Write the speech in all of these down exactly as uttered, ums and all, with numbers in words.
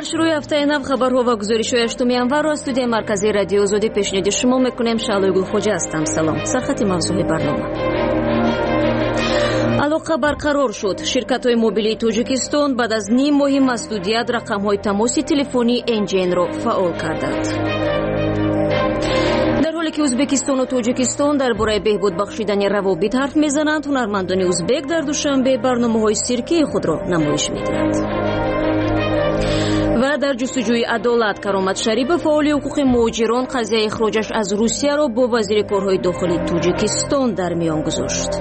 дар шурӯи ҳафтаи нав хабарҳо ва гузоришҳои ҳаштуми январро аз студияи марказии радиои Озодӣ пешниҳоди шумо мекунем. Шаълои Гулхоҷа ҳастам. Салом. Сархати мавзӯи барнома. алоқа барқарор шуд. ширкатҳои мобилии Тоҷикистон баъд аз ним моҳи маҳдудият рақамҳои тамоси телефонии эн ҷи эн-ро фаъол карданд. дар ҳоле ки Ӯзбекистону Тоҷикистон дар бораи беҳбуд бахшидани равобит ҳарф мезананд, ҳунармандони ӯзбек дар душанбе барномаҳои сиркии худро намоиш медиҳанд. ва дар ҷустуҷӯи адолат Каромат Шарипов, фаъоли ҳуқуқи муҳоҷирон, қазияи ихроҷаш аз Русияро бо вазири корҳои дохилии Тоҷикистон дар миён гузошт.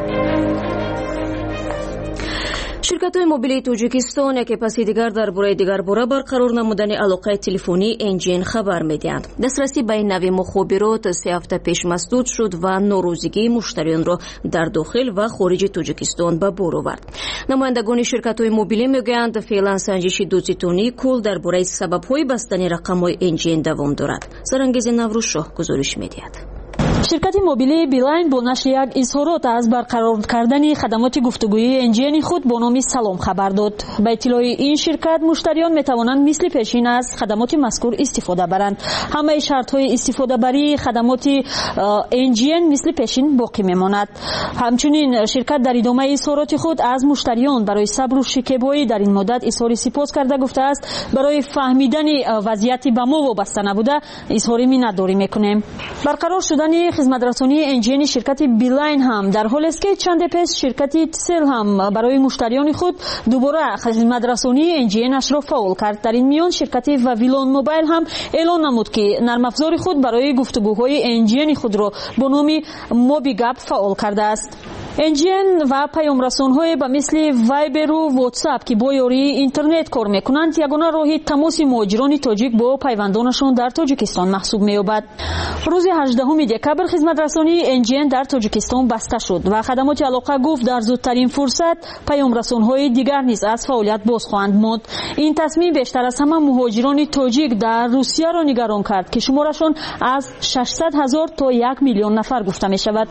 ширкатҳои мобилии Тоҷикистон яке паси дигар дар бораи дигарбора барқарор намудани алоқаи телефонии эн ҷи эн хабар медиҳанд. дастрасӣ ба ин нави мухобирот се ҳафта пеш масдуд шуд ва норозигии муштариёнро дар дохил ва хориҷи Тоҷикистон ба бор овард. намояндагони ширкатҳои мобилӣ мегӯянд, феълан санҷиши дузитонии кул дар бораи сабабҳои бастани рақамҳои эн ҷи эн давом дорад. Сарангези Наврӯзшоҳ гузориш медиҳад. ширкати мобилии Билайн бо нашри як изҳорот аз барқарор кардани хадамоти гуфтугӯии эн ҷи эн-и худ бо номи Салом хабар дод. ба иттилои ин ширкат, муштариён метавонанд мисли пешин аз хадамоти мазкур истифода баранд. ҳамаи шартҳои истифодабарии хадамоти эн ҷи эн мисли пешин боқӣ мемонад. ҳамчунин ширкат дар идомаи изҳороти худ аз муштариён барои сабру шикебоӣ дар ин муддат изҳори сипос карда гуфтааст, барои фаҳмидани вазъияти ба мо вобаста набуда изҳори миннатдорӣ мекунем. барқарор шудани хизматрасонии эн ҷи эн-и ширкати Билайн ҳам дар ҳоле аст ки чанде пеш ширкати Тсел ҳам барои муштариёни худ дубора хизматрасонии эн ҷи эн-ашро фаъол кард. дар ин миён ширкати Вавилон Мобайл ҳам эълон намуд, ки нармафзори худ барои гуфтугӯҳои эн ҷи эн-и худро бо номи Мобигап фаъол кардааст. эн ҷи эн ва паёмрасонҳое ба мисли Вайберу WhatsApp, ки бо ёрии интернет кор мекунанд, ягона роҳи тамоси муҳоҷирони тоҷик бо пайвандонашон дар Тоҷикистон маҳсуб меёбад. рӯзи ҳаждаҳуми декабр хизматрасонии эн ҷи эн дар Тоҷикистон баста шуд ва хадамоти алоқа гуфт дар зудтарин фурсат паёмрасонҳои дигар низ аз фаъолият боз хоҳанд монд. ин тасмим бештар аз ҳама муҳоҷирони тоҷик дар Русияро нигарон кард, ки шуморашон аз шашсад ҳазор то як миллион нафар гуфта мешавад.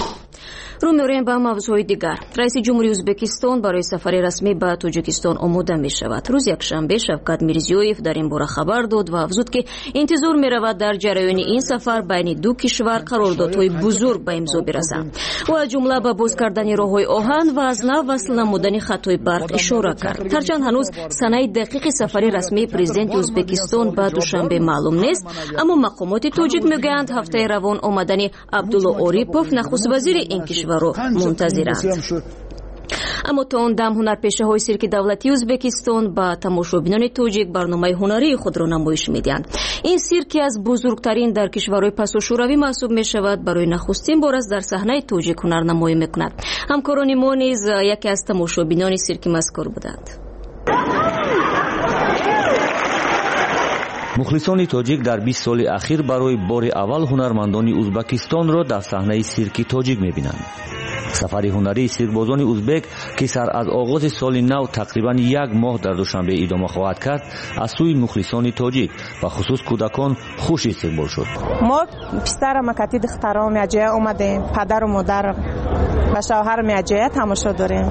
рӯ меорем ба мавзӯи дигар. раиси ҷумҳурии Ӯзбекистон барои сафари расмӣ ба Тоҷикистон омода мешавад. рӯзи якшанбе Шавкат Мирзиёев дар ин бора хабар дод ва афзуд, ки интизор меравад дар ҷараёни ин сафар байни ду кишвар қарордодҳои бузург ба имзо бирасанд. ӯ аз ҷумла ба боз кардани роҳҳои оҳан ва аз нав васл намудани хатҳои барқ ишора кард. ҳарчанд ҳанӯз санаи дақиқи сафари расмии президенти Ӯзбекистон ба Душанбе маълум нест, аммо мақомоти тоҷик мегӯянд ҳафтаи равон омадани Абдулло Орипов, нахуствазири ин кишвар منتظرند. اما تا اون دم هنرپیشه‌های سیرک دولتی ازبکستان با تماشابینان توجیک برنامه هنری خود را نمایش می‌دهند. این سیرکی از بزرگترین در کشورهای پس و شوروی محسوب می‌شود. برای نخستین بار است در صحنه توجیک هنرنمایی می‌کند. همکاران ما نیز یکی از تماشابینان سیرک مذکور بودند. мухлисони тоҷик дар бист соли ахир барои бори аввал ҳунармандони ӯзбекистонро дар саҳнаи сирки тоҷик мебинанд. сафари ҳунарии сиркбозони ӯзбек, ки сар аз оғози соли нав тақрибан як моҳ дар Душанбе идома хоҳад кард, аз сӯи мухлисони тоҷик ва хусус кӯдакон хуш истиқбол шуд. мо писарам кати духтарам меаҷоя омадем, падару модар ва шавҳар меаҷоя тамошо дорем.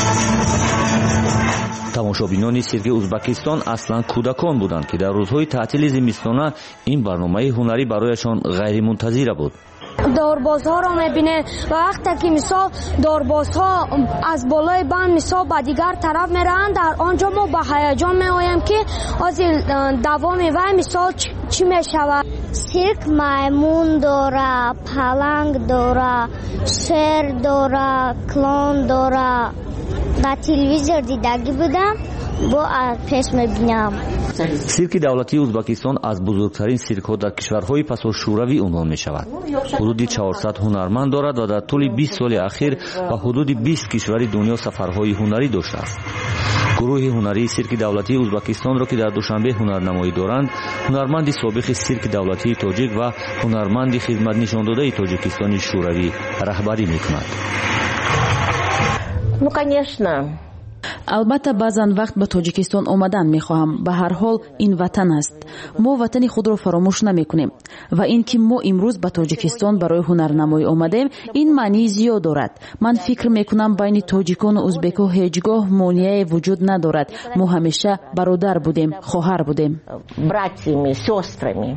тамошобинони сирки ӯзбекистон аслан кӯдакон буданд, ки дар рӯзҳои таътили зимистона ин барномаи ҳунарӣ барояшон ғайримунтазира буд. дорбозҳоро мебинем ва вақте ки мисол дорбозҳо аз болои банд мисол ба дигар тараф мераванд, дар онҷо мо ба ҳаяҷон меоем, ки ози давоми вай мисол чӣ мешавад. сирк маймун дора, паланг дора, шер дора, клон дора. дар телевизор дидагӣ будам, бо пеш мебинам. сирки давлатии ӯзбекистон аз бузургтарин сиркҳо дар кишварҳои пасошӯравӣ унвон мешавад. ҳудуди чаҳорсад ҳунарманд дорад ва дар тӯли бист соли ахир ба ҳудуди бист кишвари дунё сафарҳои ҳунарӣ доштааст. гурӯҳи ҳунарии сирки давлатии ӯзбекистонро, ки дар Душанбе ҳунарнамоӣ доранд, ҳунарманди собиқи сирки давлатии тоҷик ва ҳунарманди хизматнишондодаи Тоҷикистони шӯравӣ раҳбарӣ мекунад. Ну, конечно, албатта баъзан вақт ба тоҷикистон омадан мехоҳам. ба ҳар ҳол ин ватан аст. мо ватани худро фаромӯш намекунем ва ин ки мо имрӯз ба тоҷикистон барои ҳунарнамоӣ омадем, ин маънии зиёд дорад. ман фикр мекунам байни тоҷикону ӯзбеку ҳеҷ гоҳ монеае вуҷуд надорад. мо ҳамеша бародар будем, хоҳар будем. братьями, сёстрами.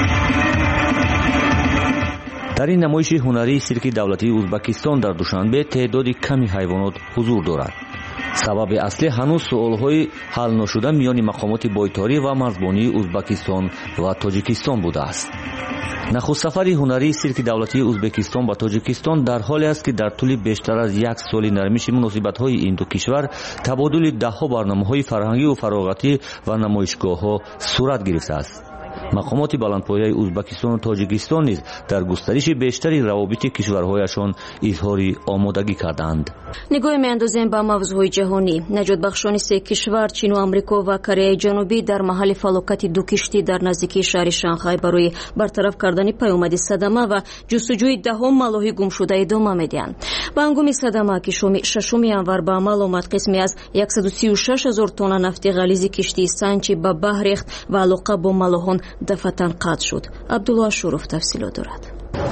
дар ин намоиши ҳунарии сирки давлатии ӯзбекистон дар душанбе теъдоди ками ҳайвонот ҳузур дорад. сабаби аслӣ ҳанӯз суолҳои ҳал ношуда миёни мақомоти бойторӣ ва мазбонии ӯзбекистон ва тоҷикистон будааст. нахустсафари ҳунарии сирки давлатии ӯзбекистон ба тоҷикистон дар ҳоле аст ки дар тӯли бештар аз як соли нармиши муносибатҳои ин ду кишвар табодули даҳҳо барномаҳои фарҳангиву фароғатӣ ва намоишгоҳҳо сурат гирифтааст. мақомоти баландпояи ӯзбекистону тоҷикистон низ дар густариши бештари равобити кишварҳояшон изҳори омодагӣ карданд. нигоҳе меандозем ба мавзӯъҳои ҷаҳонӣ. наҷотбахшони се кишвар чину амрико ва кореяи ҷанубӣ дар маҳалли фалокати ду киштӣ дар наздикии шаҳри шанхай барои бартараф кардани паёмади садама ва ҷустуҷӯи даҳон малоҳи гумшуда идома медиҳанд. ба ҳангоми садама ки шоми шашуми январ ба амал омад, қисме аз яксаду сию шаш ҳазор тонна нафти ғализи киштии санчи ба баҳр рехт ва алоқа бо малоҳон дафатан қатъ шуд. абдулло ашуров тафсилот дорад.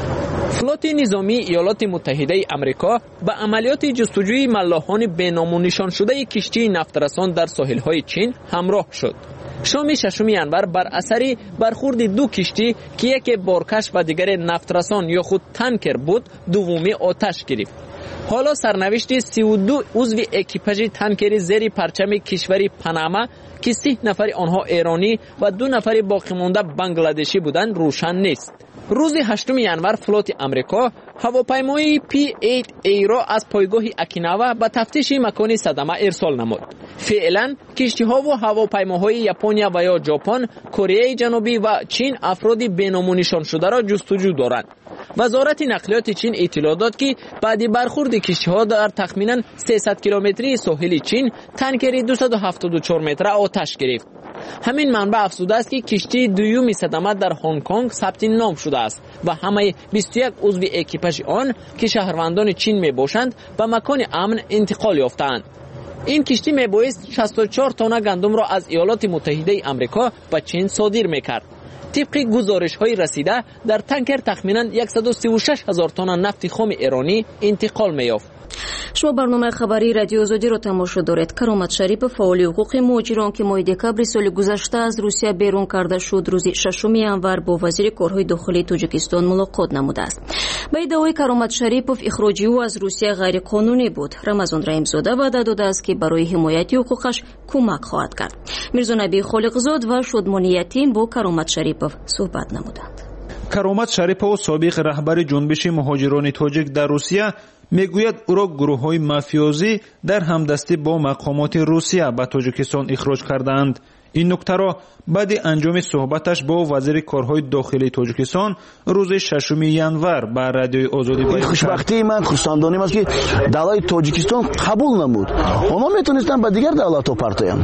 флоти низомии иёлоти муттаҳидаи амрико ба амалиёти ҷустуҷӯи маллоҳони беному нишоншудаи киштии нафтрасон дар соҳилҳои чин ҳамроҳ шуд. шоми шашуми январ бар асари бархурди ду киштӣ ки яке боркаш ва дигаре нафтрасон ё худ танкер буд, дуввумӣ оташ гирифт. ҳоло сарнавишти сию ду узви экипажи танкери зери парчами кишвари Панама ки сӣ нафари онҳо эронӣ ва ду нафари боқимонда бангладешӣ буданд рӯшан нест. рӯзи ҳаштуми январ флоти амрико ҳавопаймои пи восемь эйро аз пойгоҳи Окинава ба тафтиши макони садама ирсол намуд. феълан киштиҳову ҳавопаймоҳои Япония ва ё Ҷопон, Кореяи ҷанубӣ ва Чин афроди беному нишоншударо ҷустуҷӯ доранд. вазорати нақлиёти Чин иттилоъ дод ки баъди бархурди киштиҳо дар тахминан сесад километрии соҳили Чин танкери дусаду ҳафтоду чор метра оташ гирифт. ҳамин манбаъ афзудааст ки киштии дуюми садама дар Ҳонг-Конг сабти ном шудааст ва ҳамаи бисту як узви экипажи он ки шаҳрвандони Чин мебошанд ба макони амн интиқол ёфтаанд. ин киштӣ мебоист шасту чор тонна гандумро аз иёлоти муттаҳидаи амрико ба Чин содир мекард. тибқи гузоришҳои расида дар танкер тахминан яксаду сию шаш ҳазор тонна нафти хоми эронӣ интиқол меёфт. шумо барномаи хабарии радиои озодиро тамошо доред. Каромат Шарипов, фаъоли ҳуқуқи муҳоҷирон ки моҳи декабри соли гузашта аз Русия берун карда шуд, рӯзи шашуми январ бо вазири корҳои дохилии Тоҷикистон мулоқот намудааст. ба иддаои Каромат Шарипов, ихроҷи ӯ аз Русия ғайриқонунӣ буд. Рамазон Раимзода ваъда додааст ки барои ҳимояти ҳуқуқаш кӯмак хоҳад кард. Мирзонабии Холиқзод ва Шодмони Ятим бо Каромат Шарипов суҳбат намуданд. Каромат Шарипов, собиқ раҳбари ҷунбиши муҳоҷирони тоҷик дар Русия, мегӯяд ӯро гурӯҳҳои мафиозӣ дар ҳамдастӣ бо мақомоти Русия ба Тоҷикистон ихроҷ кардаанд. ин нуктаро баъди анҷоми суҳбаташ бо вазири корҳои дохилии Тоҷикистон рӯзи шашуми январ ба радиои Озодӣ баён кард. хушбахтии ман хурсандоним аст ки давлати Тоҷикистон қабул намуд. онҳо метонистанд ба дигар давлатҳо партоянд,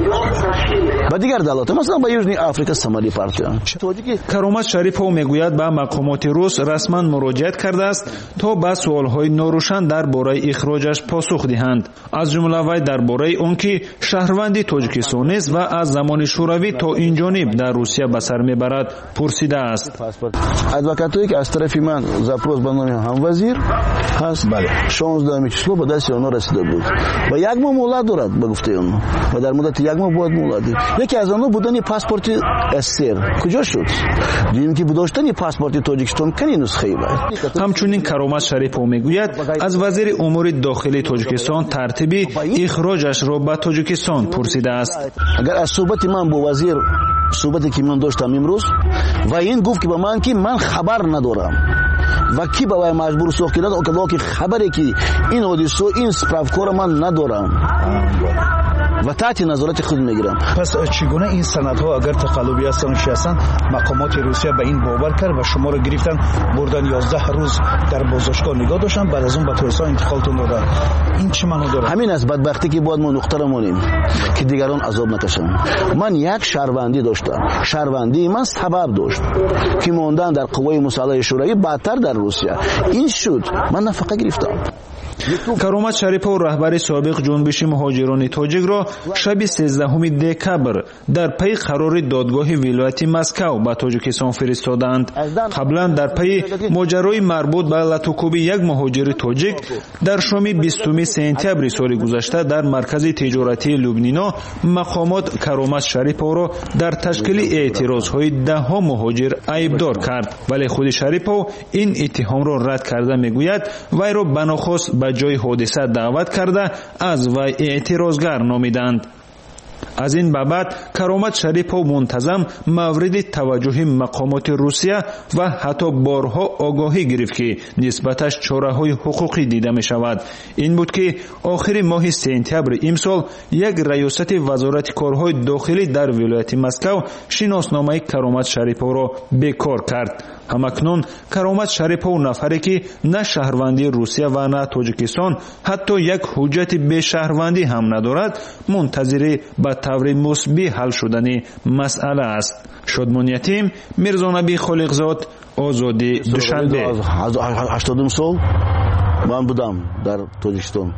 ба дигар давлатҳо, масалан ба Южни Африка Сомали партоянд. Каромат Шарипов мегӯяд ба мақомоти рус расман муроҷиат кардааст то ба суолҳои норӯшан дар бораи ихроҷаш посух диҳанд. аз ҷумла вай дар бораи он ки шаҳрванди Тоҷикистон нест ва аз замони шӯравӣ то инҷониб дар Русия ба сар мебарад пурсидааст. адвокатое ки аз тарафи ман запрос ба номи ҳамвазир ҳаст, шонздаҳуми число ба дасти онҳо расида буд. ба як моҳ муҳлат дорад ба гуфтаи онҳо ва дар муддати як моҳ бояд муҳлат дид. яке аз онҳо будани паспорти СССР куҷо шуд? дидем ки доштани паспорти Тоҷикистон кани нусхаи вай. ҳамчунин Каромат Шарипов мегӯяд аз вазири умури дохилии Тоҷикистон тартиби ихроҷашро ба Тоҷикистон пурсидааст. агар аз суҳбати ман бо вазир суҳбате ки ман доштам имрӯз ва ин гуфт ки ба ман ки ман хабар надорам ва ки ба вай маҷбур сохт ки надо ки хабаре ки ин ҳодисо ин справкора ман надорам و تحت نظارت خود میگیرن. پس چگونه این سندها اگر تقلبی هستن و چی هستن مقامات روسیه به این باور کرد و شما رو گرفتن بردن یازده روز در بازداشتگاه نگاه داشتن، بعد از اون به ترکستان انتقالتون دادن؟ این چه معنی داره؟ همین است بدبختی که باید ما نقطه رو مونیم که دیگران عذاب نکشن. من یک شهروندی داشتم، شهروندی من سبب داشت که ماندن در قوای مسلح شوروی بعدتر در روسیه. این شد من نفقه گرفتم. کرامت شریپов رهبر سابق جنبش مهاجران تاجیک را شب سیزدهم دکبر در پی قرار دادگاه ولایت مسکو به تاجیکستان فرستادند. قبلا در پی ماجرای مربوط به لطوکوبی یک مهاجر تاجیک در شام بیستم سپتامبر سال گذشته در مرکز تجارتی لوبنینا مقامات کرامت شریپov را در تشکیل اعتراضهای ده ها مهاجر عیبدار کرد، ولی خود شریپov این اتهام را رد کرده میگوید وی را بناخواست به جای حادثه دعوت کرده از وی اعتراضگر نامیدند. از این بابت کرامت شریپov منتظم مورد توجه مقامات روسیه و حتی بارها آگاهی گرفت که نسبتش چاره‌های حقوقی دیده می شود. این بود که آخر ماه سپتامبر امسال یک ریاست وزارت کارهای داخلی در ولایت مسکو شناسنامه کرامت شریپov را بیکار کرد. همکنون کرامت شریپov نفری که نه شهروندی روسیه و نه تاجیکستان حتی یک حجت به شهروندی هم ندارد، منتظر به طور مثبت حل شدن مسئله است. شادمانیتیم میرزانبی خالقزاد، آزادی دوشنبه. هشتادم سال من بودم در تاجیکستان.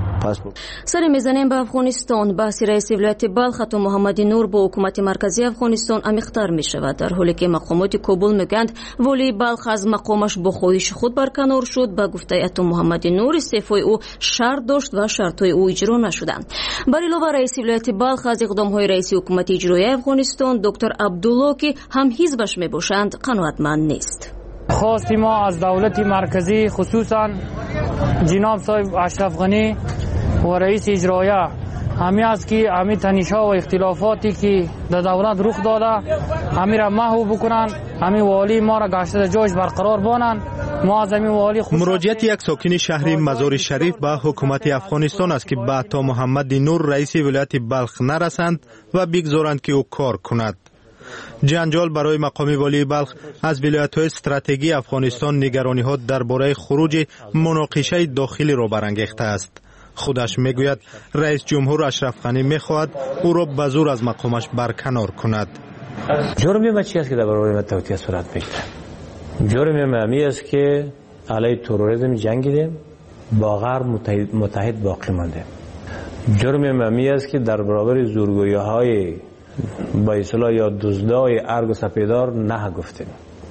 سر میزنیم به افغانستان. بحث رئیس ولایت بلخ عطا محمدی نور با حکومت مرکزی افغانستان عمیق‌تر می شود، در حالی که مقامات کابل میگویند والی بلخ از مقامش با خواهش خود برکنار شد. به گفته عطا محمدی نور استعفای او شرط داشت و شرطهای او اجرا نشدند. بر علاوه رئیس ولایت بلخ از اقدام‌های رئیس حکومت اجرایی افغانستان دکتر عبدالله که هم حزبش میباشند قناعتمند نیست. خواستی ما از دولت مرکزی خصوصا جناب صاحب اشرف غنی و رئیس اجرایی همی است که همی تنش‌ها و اختلافاتی که در دولت رخ داده همی را محو بکنند، همی والی ما را گشته جایش برقرار بانند. ما از همی والی مراجعت یک ساکن شهر مزار شریف به حکومت افغانستان است که به عطا محمد نور رئیس ولایت بلخ نرسند و بگذارند که او کار کند. جنجال برای مقام والی بلخ از ولایت‌های استراتژیک افغانستان نگرانی‌ها درباره خروج مناقشه داخلی را برانگیخته است. خودش میگوید رئیس جمهور اشرف غنی میخواهد او را به زور از مقامش برکنار کند. جرم ما چی است که در برابر توطئه صورت میگیرد؟ جرم ما می است که علیه تروریسم جنگیدیم، با غرب متحد, متحد باقی ماندیم. جرم ما می است که در برابر زورگویی‌های با اصطلاح یا دزدای ارگ و سپیدار نه گفتیم.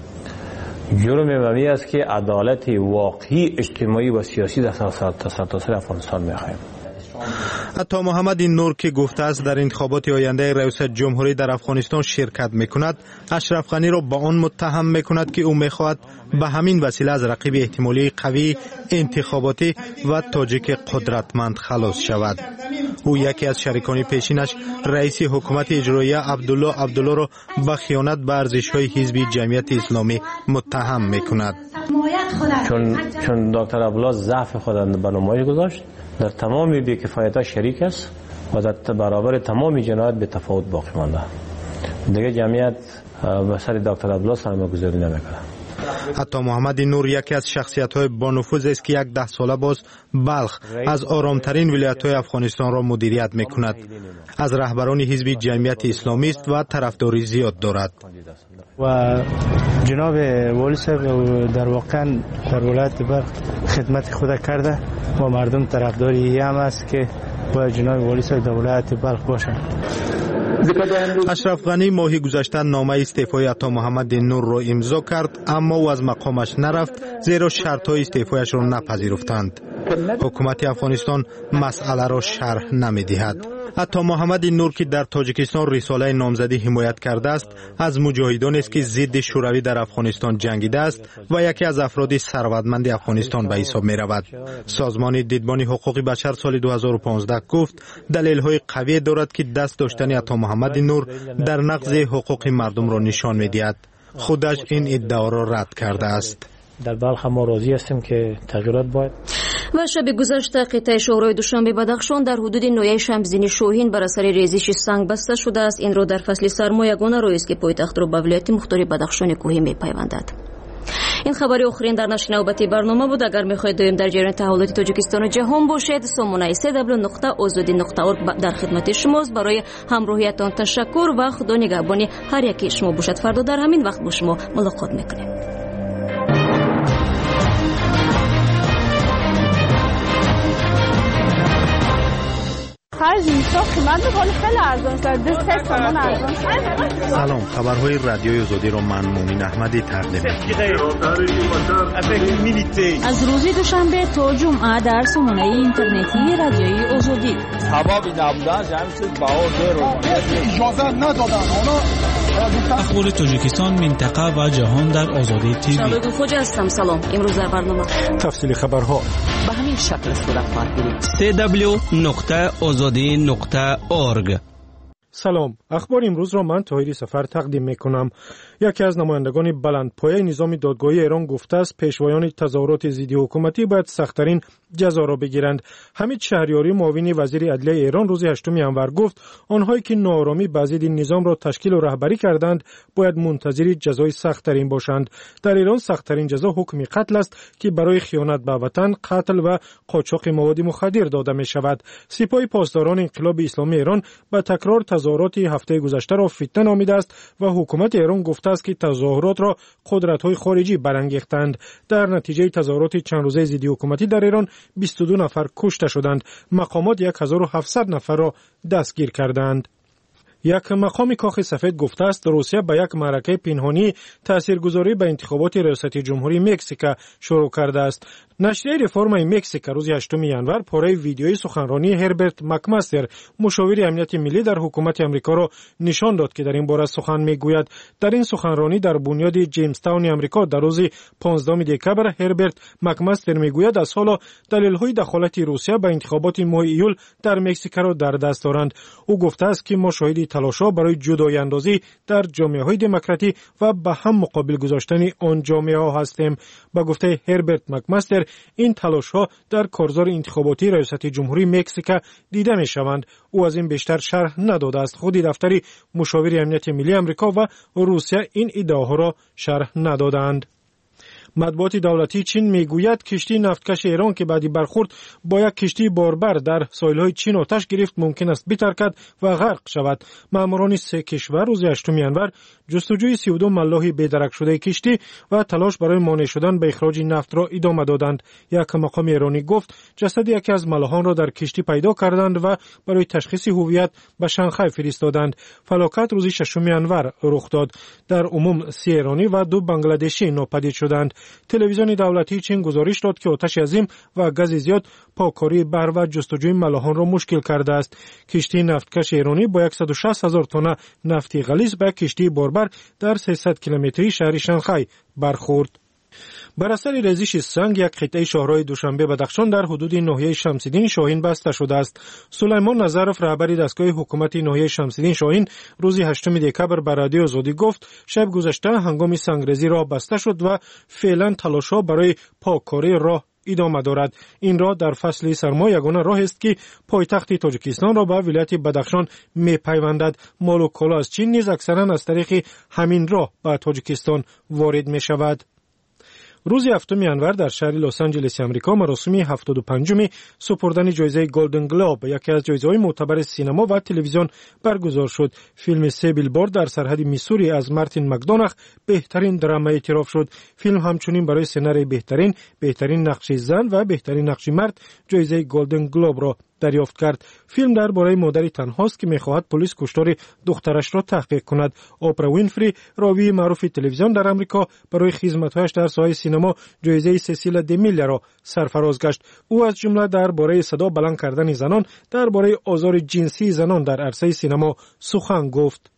جرم ممی است که عدالت واقعی اجتماعی و سیاسی در سرتاسر افغانستان می‌خواهیم. عطا محمد نور که گفته است در انتخابات آینده ریاست جمهوری در افغانستان شرکت میکند، اشرف غنی را با آن متهم میکند که او میخواهد به همین وسیله از رقیب احتمالی قوی انتخاباتی و تاجیک قدرتمند خلاص شود. او یکی از شریکان پیشینش رئیس حکومت اجرایی عبدالله عبدالله را به خیانت به ارزش‌های حزب جمعیت اسلامی متهم میکند. چون چون دکتر عبدالله ضعف خود به نمایش گذاشت، در تمام بی‌کفایت‌ها شریک است و در برابر تمام جنایات به تفاوت باقی مانده. دیگه جمعیت به سر دکتر عبدالله سرمایه‌گذاری نمی‌کنه. عطا محمد نور یکی از شخصیت‌های با نفوذ است که یک ده ساله باز بلخ از آرامترین ولایت‌های افغانستان را مدیریت می‌کند. از رهبران حزب جمعیت اسلامی است و طرفداری زیاد دارد. و جناب والی صاحب در واقع در ولایت بلخ خدمت خود کرده و مردم طرفداری هم است که با جناب والی صاحب در ولایت بلخ باشند. اشرف غنی ماه گذشته نامه استعفای عطا محمد نور را امضا کرد، اما او از مقامش نرفت زیرا شرط‌های استعفایش را نپذیرفتند. حکومت افغانستان مسئله را شرح نمی‌دهد. عطا محمد نور که در تاجیکستان رساله نامزدی حمایت کرده است، از مجاهدانی است که ضد شوروی در افغانستان جنگیده است و یکی از افراد ثروتمند افغانستان به حساب می رود. سازمان دیدبان حقوق بشر سال دو هزار و پانزده گفت دلیل‌های قوی دارد که دست داشتن عطا محمد نور در نقض حقوق مردم را نشان می‌دهد. خودش این ادعا را رد کرده است. در بلخ ما راضی هستیم که تغییرات باید و شب گذشته قطعه شهرهای دوشنبه بدخشان در حدود نویه شمزین شوهین بر اثر ریزش سنگ بسته شده است. این را در فصل سرما یگانه راهی است که پایتخت را به ولایت مختار بدخشان کوهی میپیوندد. این خبری آخرین در نشر نوبتی برنامه بود. اگر میخواهید دائم در جریان تحولات تاجیکستان و جهان باشید، سامانه سه دبلیو نقطه آزادی نقطه اورگ در خدمت شماست. برای همراهیتان تشکر و خدا نگهبان هر یکی شما باشد. فردا در همین وقت با شما ملاقات میکنیم. سلام، خبرهای رادیوی آزادی را من مومن احمدی تقدیم می‌کنم. از روز دوشنبه تا جمعه در سامانه اینترنتی رادیوی آزادی. حبابی نبودن جمعیت باور اجازه ندادن. اخبار تاجیکستان، منطقه و جهان در آزادی تیوی. شبکه خوجه هستم. سلام. امروز در برنامه تفصیل خبرها به همین شکل صورت خواهد گرفت. سه دبلیو نقطه آزادی نقطه اورگ. سلام، اخبار امروز را من طاهری سفر تقدیم میکنم. یکی از نمایندگان بلندپایه نظام دادگاهی ایران گفته است پیشوایان تظاهرات ضد حکومتی باید سخت‌ترین جزا را بگیرند. حمید شهریاری معاون وزیر عدلیه ایران روز هشتم ژانویه گفت آنهایی که ناآرامی به ضد نظام را تشکیل و رهبری کردند باید منتظر جزای سخت‌ترین باشند. در ایران سخت‌ترین جزا حکم قتل است که برای خیانت به وطن، قتل و قاچاق مواد مخدر داده می شود. سپاه پاسداران انقلاب اسلامی ایران به تکرار تظاهرات هفته گذشته را فتنه نامیده است و حکومت ایران گفته است که تظاهرات را قدرت‌های خارجی برانگیختند. در نتیجه تظاهرات چند روزه ضد حکومتی در ایران بیست و دو نفر کشته شدند. مقامات هزار و هفتصد نفر را دستگیر کردند. یک مقام کاخ سفید گفته است روسیه به یک معرکه پنهانی تاثیرگذاری به انتخابات ریاست جمهوری مکزیک شروع کرده است. نشریه رفرم مکزیک روز هشتم ژانویه پاره ویدیویی سخنرانی هربرت مکماستر مشاور امنیت ملی در حکومت آمریکا را نشان داد که در این باره سخن میگوید. در این سخنرانی در بنیاد جیمز تاون آمریکا در روز پانزدهم دکبر هربرت مکماستر میگوید از حالا دلایل دخالت روسیه به انتخابات ماه ایول در مکزیک را در دست دارند. او گفته است که ما شاهد تلاش‌ها برای جدایی اندازی در جامعه‌های دموکراتی و به هم مقابل گذاشتن آن جامعه‌ها هستیم. با گفته هربرت مکماستر این تلاش‌ها در کارزار انتخاباتی ریاست جمهوری مکزیک دیده می‌شوند. او از این بیشتر شرح نداده است. خود دفتر مشاور امنیت ملی آمریکا و روسیه این ادعاها را شرح ندادند. مطبوعات دولتی چین میگوید کشتی نفتکش ایران که بعدی برخورد با یک کشتی باربر در ساحل‌های چین آتش گرفت ممکن است بترکد و غرق شود. ماموران سه کشور روز هشتم ژانویه جستجوی سی و دو ملاح بی‌درک شده کشتی و تلاش برای مانع شدن به اخراج نفت را ادامه دادند. یک مقام ایرانی گفت جسد یکی از ملاحان را در کشتی پیدا کردند و برای تشخیص هویت به شانگهای فرستادند. فلاکت روز ششم ژانویه رخ داد. در عموم سی ایرانی و دو بنگلادشی ناپدید شدند. تلویزیون دولتی چین گزارش داد که آتش عظیم و گاز زیاد پاککاری بر و جستجوی ملاحان را مشکل کرده است. کشتی نفتکش ایرانی با صد و شصت هزار تن نفت غلیظ به کشتی باربر در سیصد کیلومتری شهر شانگهای برخورد. بر اثر ریزش سنگ یک قطعه شهرهای دوشنبه بدخشان در حدود ناحیه شمس‌الدین شاهین بسته شده است. سلیمان نظرف رهبر دستگاه حکومت ناحیه شمس‌الدین شاهین روز هشتم دکبر به رادیو آزادی گفت شب گذشته هنگام سنگریزی راه بسته شد و فعلا تلاش‌ها برای پاککاری راه ادامه دارد. این راه در فصل سرما یگانه راه است که پایتخت تاجیکستان را به ولایت بدخشان می‌پیوندد. مال و کالا از چین نیز اکثرا از طریق همین راه به تاجیکستان وارد می‌شود. روز هفتم ژانویه در شهر لس آنجلس آمریکا مراسم هفتاد و پنجم سپردن جایزه گلدن گلوب یکی از جایزه‌های معتبر سینما و تلویزیون برگزار شد. فیلم سه بیلبورد در سرحد میسوری از مارتین مکدوناغ بهترین دراما اعتراف شد. فیلم همچنین برای سناریوی بهترین، بهترین نقش زن و بهترین نقش مرد جایزه گلدن گلوب را دریافت کرد. فیلم درباره مادری تنهاست که می‌خواهد پلیس کشتار دخترش را تحقیق کند. اوپرا وینفری راوی معروف تلویزیون در آمریکا برای خدمات‌هایش در ساحه سینما جایزه سیسیلا دمیل را سرفراز گشت. او از جمله درباره صدا بلند کردن زنان، درباره آزار جنسی زنان در عرصه سینما سخن گفت.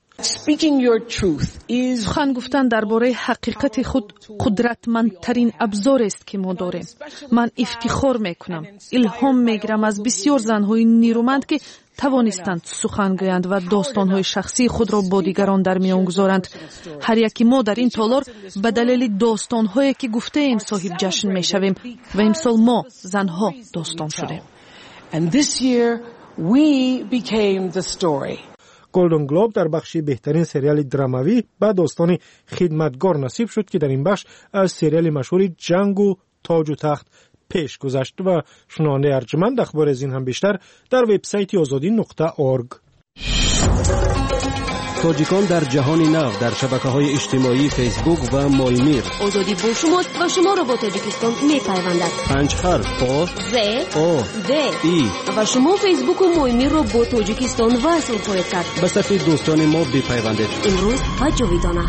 سخن گفتن درباره حقیقت خود قدرتمندترین ابزار است که ما داریم. من افتخار میکنم، الهام میگیرم از بسیار زنهای نیرومند که توانستند سخن گویند و داستان‌های شخصی خود را با دیگران در میان گذارند. هر یکی ما در این تالار به دلیل داستان‌هایی که گفته ایم صاحب جشن می‌شویم و امسال ما زنها داستان شدیم. And this year we became the story. گلدن گلوب در بخش بهترین سریال درامایی به داستان خدمتگار نصیب شد که در این بخش از سریال مشهور جنگ و تاج و تخت پیش گذشت و شنونده ارجمند اخبار از این هم بیشتر در وبسایت آزادی نقطه اورگ. تاجیکان در جهان نو در شبکه‌های اجتماعی فیسبوک و مایمیر. آزادی با شماست و شما را با تاجیکستان می‌پیوندد. پنج حرف آ ز آ د ای و شما فیسبوک و مایمیر را با تاجیکستان وصل خواهید کرد. به صفحه دوستان ما بپیوندید. امروز و جاویدانه.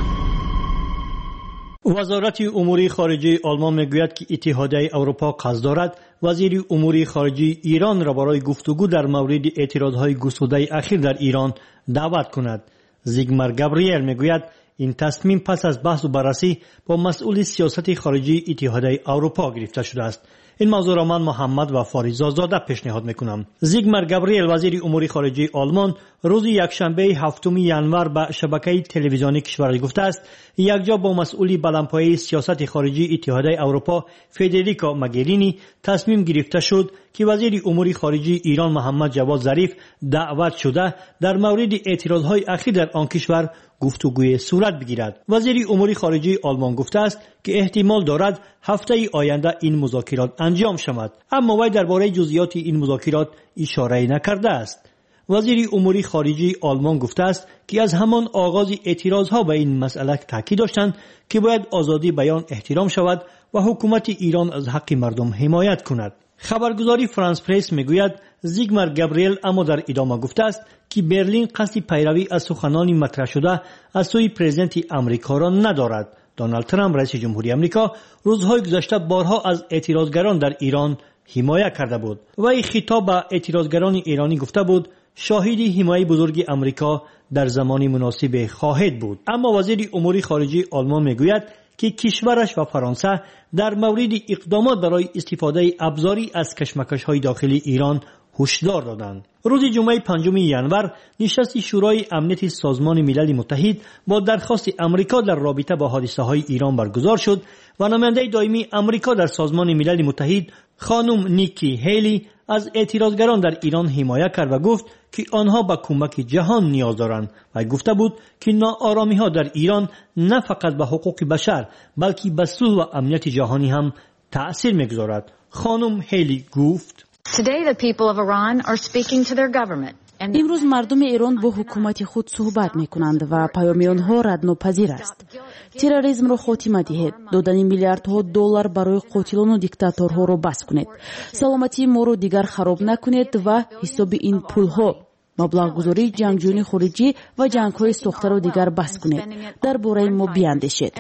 وزارت امور خارجه آلمان میگوید که اتحادیه اروپا قصد دارد وزیر امور خارجه ایران را برای گفتگو در مورد اعتراضهای گسترده اخیر در ایران دعوت کند. زیگمار گابریل میگوید این تصمیم پس از بحث و بررسی با مسئول سیاست خارجی اتحادیه اروپا گرفته شده است. این موضوع را من محمد و فاریزاده پیشنهاد میکنم. زیگمار گابریل وزیر امور خارجه آلمان روز یکشنبه هفتم ژانویه به شبکه تلویزیونی کشور گفته است یک جا با مسئول بلندپایه سیاست خارجی اتحادیه اروپا فدریکا مگرینی تصمیم گرفته شد که وزیر امور خارجه ایران محمد جواد ظریف دعوت شده در مورد اعتراضهای اخیر در آن کشور گفتگوی صورت بگیرد. وزیر امور خارجه آلمان گفته است که احتمال دارد هفته آینده این مذاکرات انجام شود، اما وی درباره جزئیات این مذاکرات اشاره نکرده است. وزیر امور خارجه آلمان گفته است که از همان آغاز اعتراضها به این مسئله تاکید داشتند که باید آزادی بیان احترام شود و حکومت ایران از حق مردم حمایت کند. خبرگزاری فرانس پرس میگوید زیگمار گابریل اما در ادامه گفته است که برلین قصد پیروی از سخنان مطرح شده از سوی پرزیدنت آمریکا را ندارد. دونالد ترامپ رئیس جمهوری آمریکا روزهای گذشته بارها از اعتراضگران در ایران حمایت کرده بود. وی خطاب به اعتراضگران ایرانی گفته بود شاهد حمایت بزرگ آمریکا در زمان مناسب خواهد بود. اما وزیر امور خارجه آلمان میگوید که کشورش و فرانسه در مورد اقدامات برای استفاده ابزاری از کشمکش‌های داخلی ایران هشدار دادند. روز جمعه پنجم ژانویه نشست شورای امنیت سازمان ملل متحد با درخواست آمریکا در رابطه با حادثه‌های ایران برگزار شد و نماینده دائمی آمریکا در سازمان ملل متحد خانم نیکی هیلی از اعتراضگران در ایران حمایت کرد و گفت که آنها به کمک جهان نیاز دارند و گفته بود که ناآرامی‌ها در ایران نه فقط به حقوق بشر بلکه به صلح و امنیت جهانی هم تأثیر می‌گذارد. خانم هیلی گفت Today the people of Iran are speaking to their government. امروز مردم ایران با حکومت خود صحبت میکنند و پیام آنها ردناپذیر است. تروریسم را خاتمه دهید، دادن میلیاردها دلار برای قاتلان و دیکتاتورها را بس کنید. سلامتی ما را دیگر خراب نکنید و حساب این پولها مبلغ گذاری جنگجویان خارجی و جنگ‌های ساخته را دیگر بس کنید. درباره ما بیاندیشید.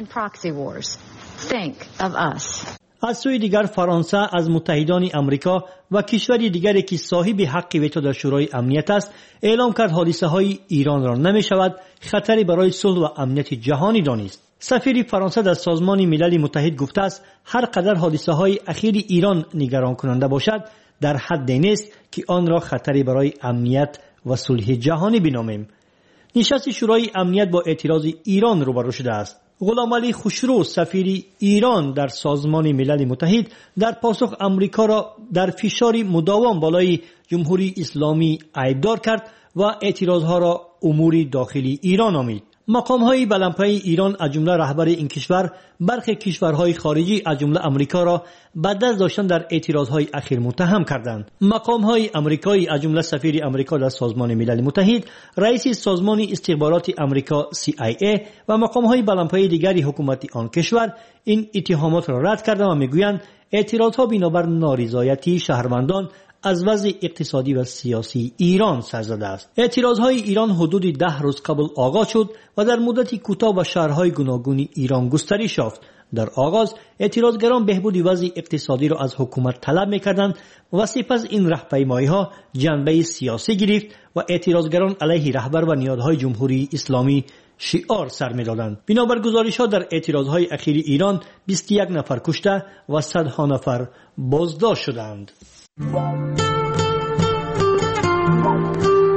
از سوی دیگر فرانسه از متحدان آمریکا و کشوری دیگری که صاحب حق ویتو در شورای امنیت است اعلام کرد حادثه های ایران را نمی شود خطری برای صلح و امنیت جهانی دانست. سفیر فرانسه در سازمان ملل متحد گفته است هر قدر حادثه های اخیر ایران نگران کننده باشد در حد نیست که آن را خطری برای امنیت و صلح جهانی بنامیم. نشست شورای امنیت با اعتراض ایران روبرو شده است. غلام علی خوشرو سفیر ایران در سازمان ملل متحد در پاسخ امریکا را در فشار مداوم بالای جمهوری اسلامی عیبدار کرد و اعتراضها را امور داخلی ایران نامید. مقام‌های بلندپایه ایران از جمله رهبر این کشور برخی کشورهای خارجی از جمله آمریکا را به دست داشتن در اعتراضهای اخیر متهم کردند. مقام‌های آمریکایی از جمله سفیر آمریکا در سازمان ملل متحد، رئیس سازمان استخبارات آمریکا سی آی ای و مقام‌های بلندپایه دیگری حکومت آن کشور این اتهامات را رد کردند و میگویند اعتراضها بنابر نارضایتی شهروندان از وضع اقتصادی و سیاسی ایران سرزده است. اعتراضهای ایران حدود ده روز قبل آغاز شد و در مدتی کوتاه به شهرهای گوناگون ایران گسترش یافت. در آغاز اعتراضگران بهبود وضع اقتصادی را از حکومت طلب می‌کردند و سپس این راهپیمایی‌ها جنبه سیاسی گرفت و اعتراضگران علیه رهبر و نهادهای جمهوری اسلامی شعار سر می‌دادند. بنابر گزارش‌ها در اعتراضهای اخیر ایران بیست و یک نفر کشته و صدها نفر بازداشت شدند.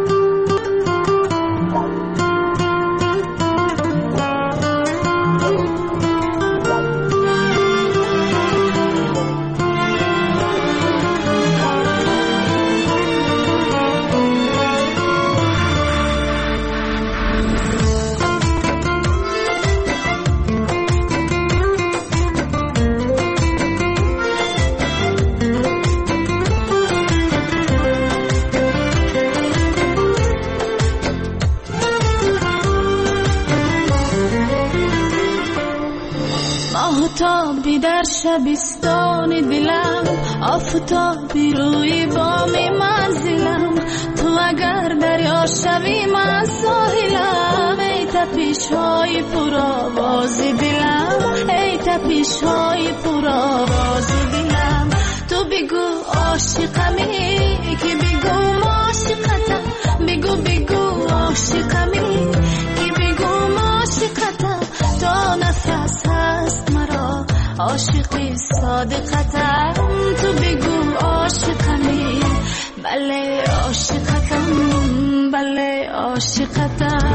آفتابی در شبستان دلم، آفتابی روی بام منزلم، تو اگر دریا شوی من ساحلم. ای تپش های پر آواز دلم، ای تپش های پر آواز دلم. تو بگو عاشقمی که بگو عاشقتم، بگو بگو عاشقمی که بگو عاشقتم. تا نفس هست مرا عاشقی صادقتم، تو بگو عاشقمی. بله عاشقتم، بله عاشقتم.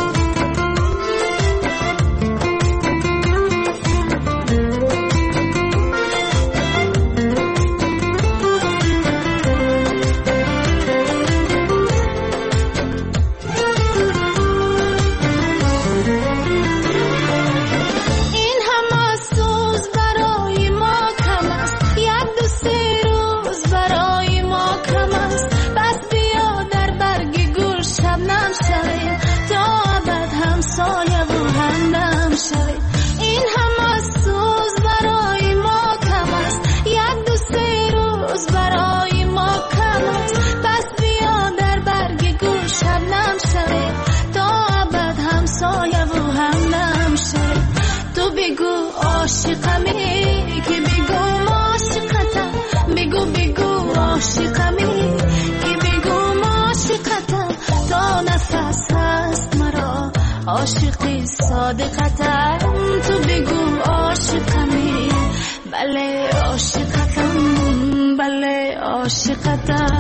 عاشقمی که بگو عاشقتم، بگو بگو عاشقمی که بگو عاشقتم. تا نفس هست مرا عاشقی صادقتم، تو بگو عاشقمی. بله عاشقتم، بله عاشقتم.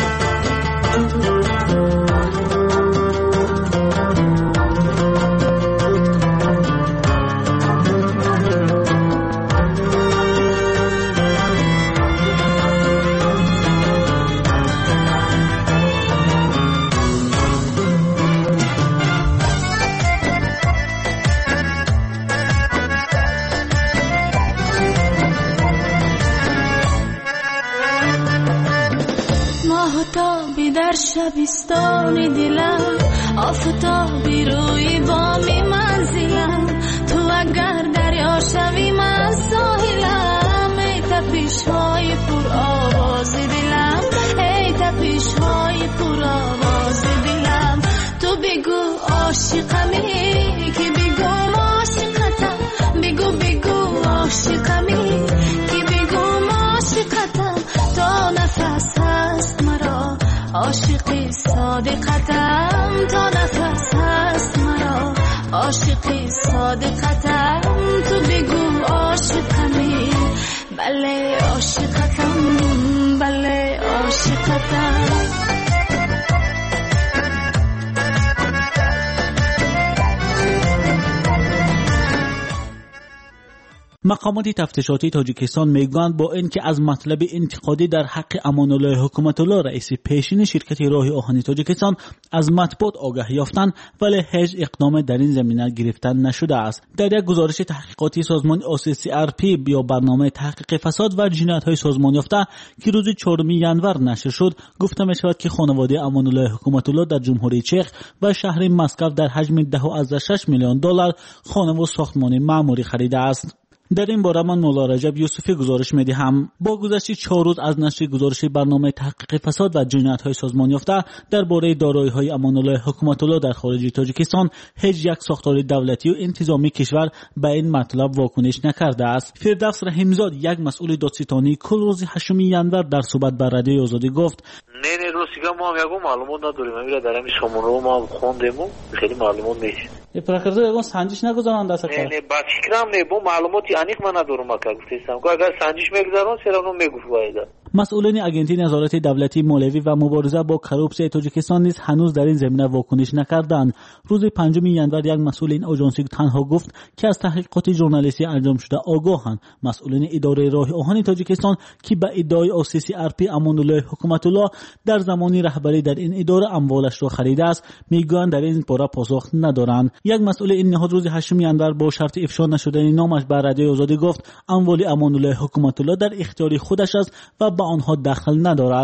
آفتابی در شبستان دلم، آفتابی روی بام منزلم، تو اگر دریا شوی من ساحلم. ای تپش های پر آواز دلم، ای تپش های پر آواز دلم. تو بگو عاشقمی که بگو عاشقتم، بگو بگو عاشقمی که بگو عاشقتم. تا نفس هست مرا عاشقی صادقتم، تا نفس هست مرا عاشقی صادقتم. تو بگو عاشقمی. بله عاشقتم، بله عاشقتم. مقامات تفتیشاتی تاجیکستان میگویند با اینکه از مطلب انتقادی در حق امان‌الله حکومت الله رئیس پیشین شرکت راه آهن تاجیکستان از مطبوعات آگاهی یافتند، ولی هیچ اقدام در این زمینه گرفته نشده است. در یک گزارش تحقیقاتی سازمان او سی سی آر پی یا برنامه تحقیق فساد و جنایت‌های سازمان یافته که روز چهارم ژانویه نشر شد، گفته می‌شود که خانواده امان‌الله حکومت الله در جمهوری چک و شهر مسکو در حجم ده و شش میلیون دلار خانه و ساختمان معمولی خریده است. در این باره من مولا رجب یوسفی گزارش می‌دهم. با گذشت چهار روز از نشر گزارش برنامه تحقیق فساد و جنایت‌های سازمان یافته درباره دارایی‌های امان‌الله حکومت الله در خارج تاجیکستان، هیچ یک ساختار دولتی و انتظامی کشور به این مطلب واکنش نکرده است. فردوس رحیمزاد، یک مسئول دادستانی کل روز هشتم ژانویه در صحبت با رادیو آزادی گفت: نه نه روسیگا ما هم یکو معلومات نداریم. امیره داریم شما رو ما خوندیم و خیلی معلومات نیست. ای پراکرزو یگون سنجش نگذارن دست کار. نه نه با فکرم نه با معلوماتی انیق من ندارم که گفتم. اگر سنجش میگذارن سرانو میگفت باید. مسئولین اگنتی نظارت دولتی مولوی و مبارزه با کروپسی تاجیکستان نیز هنوز در این زمینه واکنش نکردند. روز پنجم ژانویه یک مسئول این آژانسی تنها گفت که از تحقیقات ژورنالیستی انجام شده آگاهند. مسئولین اداره راه آهن تاجیکستان که به ادعای او سی سی آر پی امان‌الله حکومت الله در زمانی رهبری در این اداره اموالش را خریده است، میگویند در این باره پاسخ ندارند. یک مسئول این نهاد روز هشتم ژانویه با شرط افشا نشدن نامش به رادیو آزادی گفت اموال امان‌الله حکومت الله در اختیار خودش است و به آنها دخل ندارد.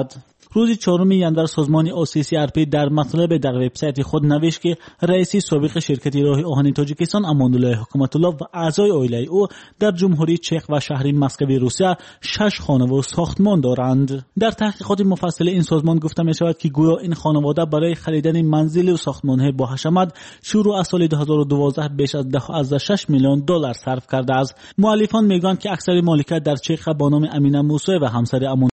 روز چهارم ژانویه سازمان او سی سی آر پی در مطلب در وبسایت خود نوشت که رئیس سابق شرکت راه آهن تاجیکستان امان‌الله حکمت‌الله و اعضای عائله او در جمهوری چک و شهر مسکو روسیه شش خانه و ساختمان دارند. در تحقیقات مفصل این سازمان گفته می شود که گویا این خانواده برای خریدن منزل و ساختمان‌های با حشمت شروع از سال دو هزار و دوازده بیش از ده و شش میلیون دلار صرف کرده است. مؤلفان میگویند که اکثر مالکیت در چک با نام امینه موسی و همسر امان